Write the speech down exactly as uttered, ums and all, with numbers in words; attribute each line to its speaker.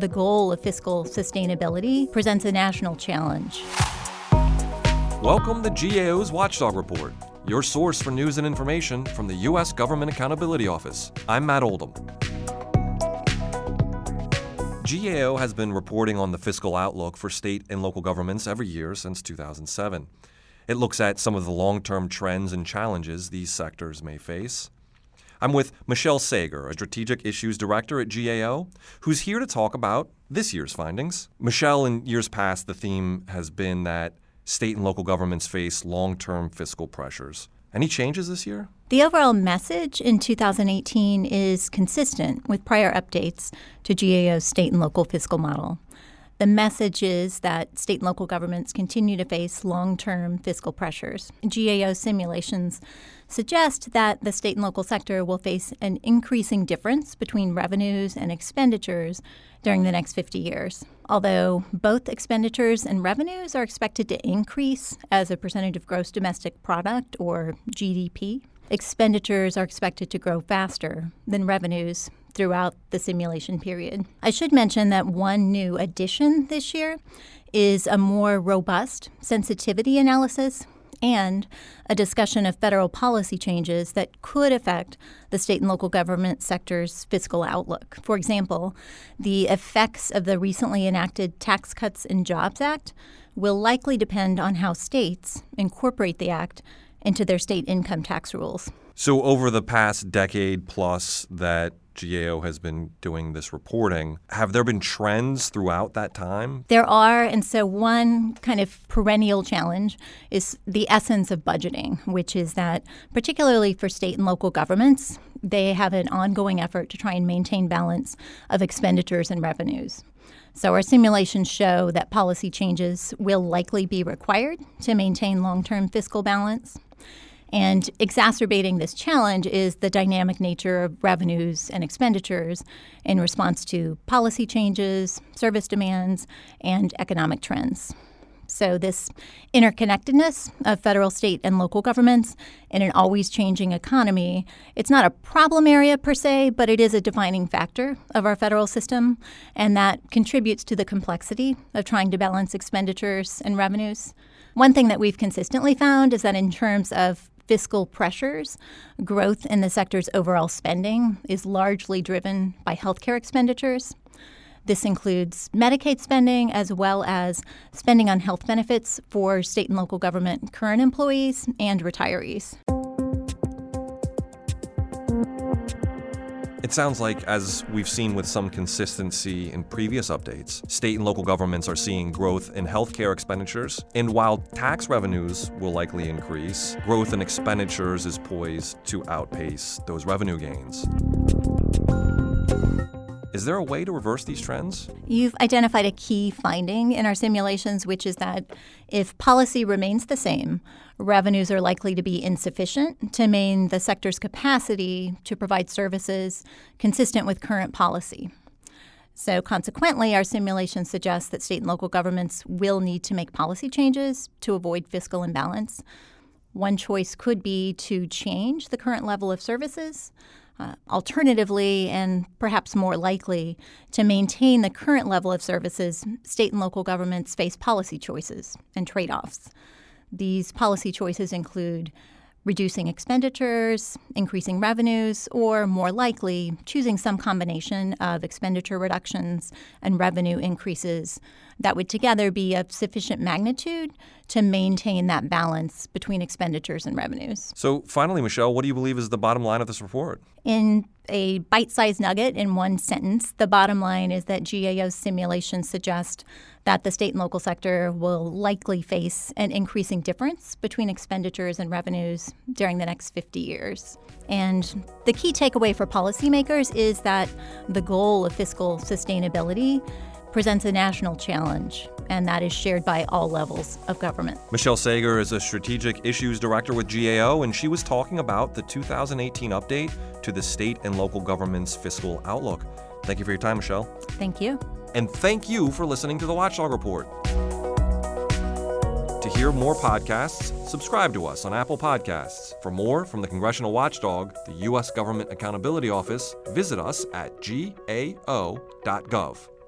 Speaker 1: the goal of fiscal sustainability presents a national challenge.
Speaker 2: Welcome to G A O's Watchdog Report, your source for news and information from the U S Government Accountability Office. I'm Matt Oldham. G A O has been reporting on the fiscal outlook for state and local governments every year since two thousand seven. It looks at some of the long-term trends and challenges these sectors may face. I'm with Michelle Sager, a Strategic Issues Director at G A O, who's here to talk about this year's findings. Michelle, in years past, the theme has been that state and local governments face long-term fiscal pressures. Any changes this year?
Speaker 1: The overall message in two thousand eighteen is consistent with prior updates to G A O's state and local fiscal model. The message is that state and local governments continue to face long-term fiscal pressures. G A O simulations suggest that the state and local sector will face an increasing difference between revenues and expenditures during the next fifty years. Although both expenditures and revenues are expected to increase as a percentage of gross domestic product, or G D P, expenditures are expected to grow faster than revenues throughout the simulation period. I should mention that one new addition this year is a more robust sensitivity analysis and a discussion of federal policy changes that could affect the state and local government sector's fiscal outlook. For example, the effects of the recently enacted Tax Cuts and Jobs Act will likely depend on how states incorporate the act into their state income tax rules.
Speaker 2: So over the past decade plus that G A O has been doing this reporting, have there been trends throughout that time?
Speaker 1: There are, and so one kind of perennial challenge is the essence of budgeting, which is that particularly for state and local governments, they have an ongoing effort to try and maintain balance of expenditures and revenues. So our simulations show that policy changes will likely be required to maintain long-term fiscal balance. And exacerbating this challenge is the dynamic nature of revenues and expenditures in response to policy changes, service demands, and economic trends. So this interconnectedness of federal, state, and local governments in an always changing economy, it's not a problem area per se, but it is a defining factor of our federal system, and that contributes to the complexity of trying to balance expenditures and revenues. One thing that we've consistently found is that in terms of fiscal pressures, growth in the sector's overall spending is largely driven by healthcare expenditures. This includes Medicaid spending as well as spending on health benefits for state and local government current employees and retirees.
Speaker 2: It sounds like, as we've seen with some consistency in previous updates, state and local governments are seeing growth in healthcare expenditures. And while tax revenues will likely increase, growth in expenditures is poised to outpace those revenue gains. Is there a way to reverse these trends?
Speaker 1: You've identified a key finding in our simulations, which is that if policy remains the same, revenues are likely to be insufficient to maintain the sector's capacity to provide services consistent with current policy. So consequently, our simulations suggest that state and local governments will need to make policy changes to avoid fiscal imbalance. One choice could be to change the current level of services. Uh, alternatively, and perhaps more likely, to maintain the current level of services, state and local governments face policy choices and trade-offs. These policy choices include reducing expenditures, increasing revenues, or more likely, choosing some combination of expenditure reductions and revenue increases that would together be of sufficient magnitude to maintain that balance between expenditures and revenues.
Speaker 2: So finally, Michelle, what do you believe is the bottom line of this report?
Speaker 1: In a bite-sized nugget in one sentence, the bottom line is that G A O's simulations suggest that the state and local sector will likely face an increasing difference between expenditures and revenues during the next fifty years. And the key takeaway for policymakers is that the goal of fiscal sustainability presents a national challenge, and that is shared by all levels of government.
Speaker 2: Michelle Sager is a Strategic Issues Director with G A O, and she was talking about the two thousand eighteen update to the state and local government's fiscal outlook. Thank you for your time, Michelle.
Speaker 1: Thank you.
Speaker 2: And thank you for listening to the Watchdog Report. To hear more podcasts, subscribe to us on Apple Podcasts. For more from the Congressional Watchdog, the U S Government Accountability Office, visit us at G A O dot gov.